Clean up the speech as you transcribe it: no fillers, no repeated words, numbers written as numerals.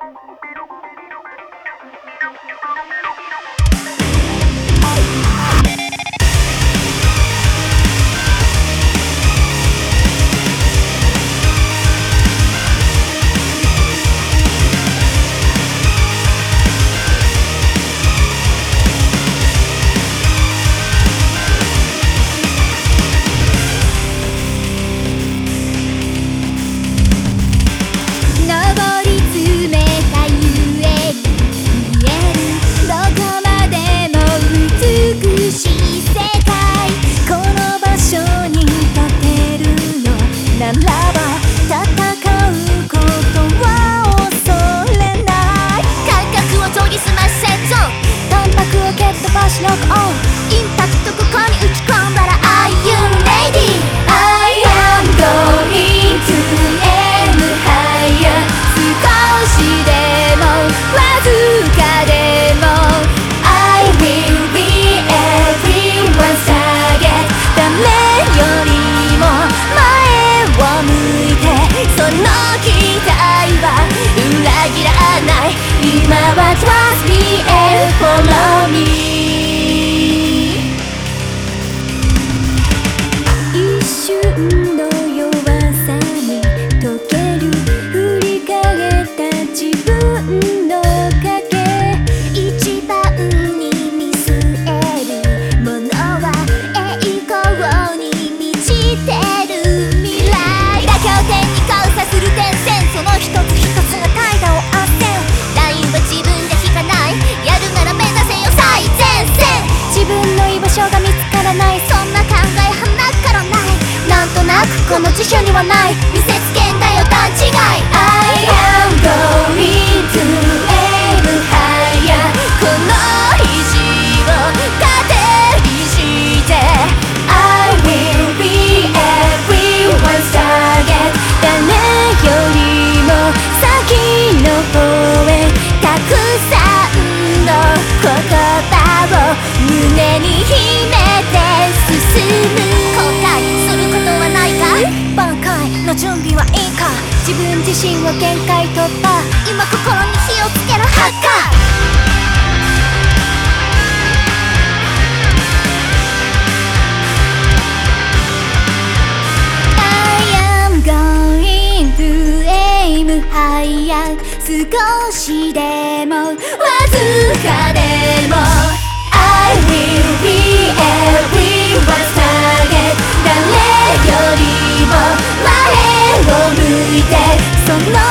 今は Trust me and follow me 一瞬の弱さに溶ける振り返った自分の影一番に見据えるものは栄光に満ちてる未来妥協点に交差する点線その一つ一つが怠惰をあっせん自分で引かないやるなら目指せよ最前線自分の居場所が見つからないそんな考えはなからないなんとなくこの辞書にはない見せつけんだよ勘違い I am going to aim higher この意地を糧にして I will be everyone's target 誰よりも先の方へたくさんの言葉を胸に秘めて進む後悔することはないか挽回の準備はいいか自分自身を限界突破今心に火をつけるハッカー少しでもわずかでも I will be everyone's target 誰よりも前を向いてその